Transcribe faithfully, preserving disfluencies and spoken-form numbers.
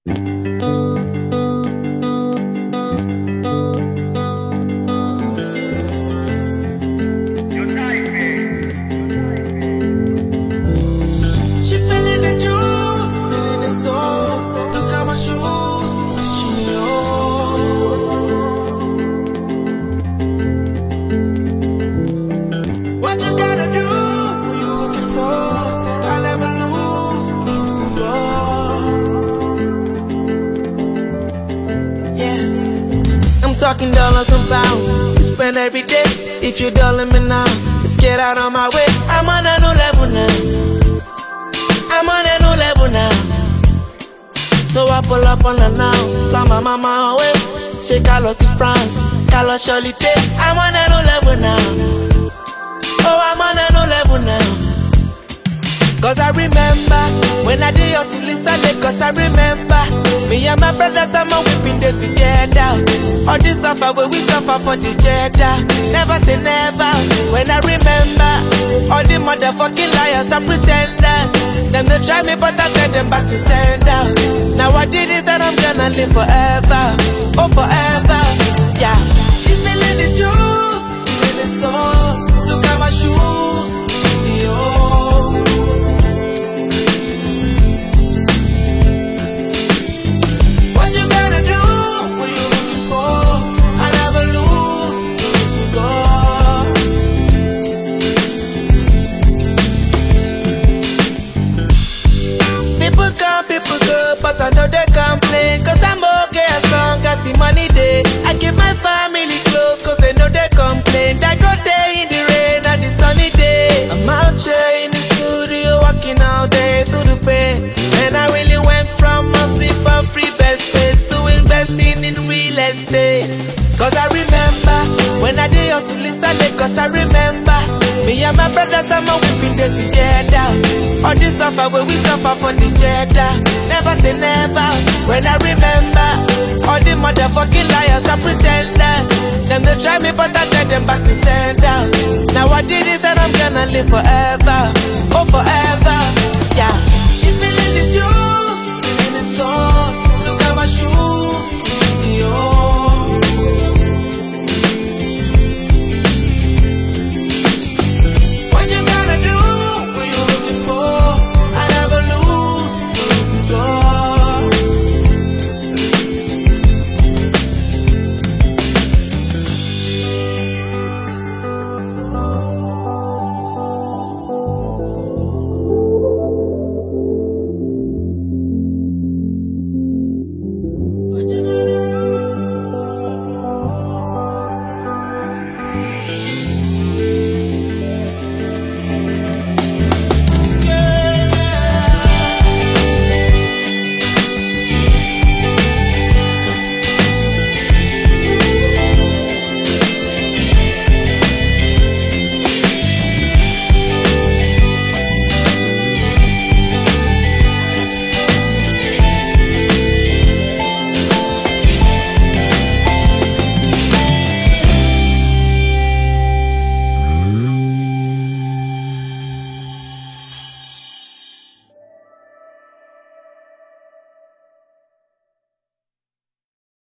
Talking dollars and pounds, you spend every day. If you dollar me now, let's get out of my way. I'm on a new level now. I'm on a new level now. So I pull up on her now, fly my mama away. She Carlos in France, Carlos surely pay. I'm on a new level now. Oh, I'm on a new level now. Cause I remember when I did your Sunday, cause I remember me and my brothers and my we been there together. All this suffer where we suffer for the Jeddah. Never say never. When I remember all the motherfucking liars and pretenders, them they try me but I get them back to sender. Now I did it and I'm gonna live forever. Oh forever, yeah. She feeling the juice, feeling the soul. Look at my shoes, yo. But I know they complain, cause I'm okay as long as the money day. I keep my family close, cause they know they complain. I go there in the rain and the sunny day. I'm out here in the studio, working all day through the pain. And I really went from mostly for free best space to investing in real estate. Cause I remember when I did hustle Sunday, cause I remember me and my brothers and my we been there together. All this suffer where we suffer for the Jeddah. Never say never. When I remember all the motherfucking liars and pretenders, them they try me but I get them back to sender. Now I did it and I'm gonna live forever. Oh forever.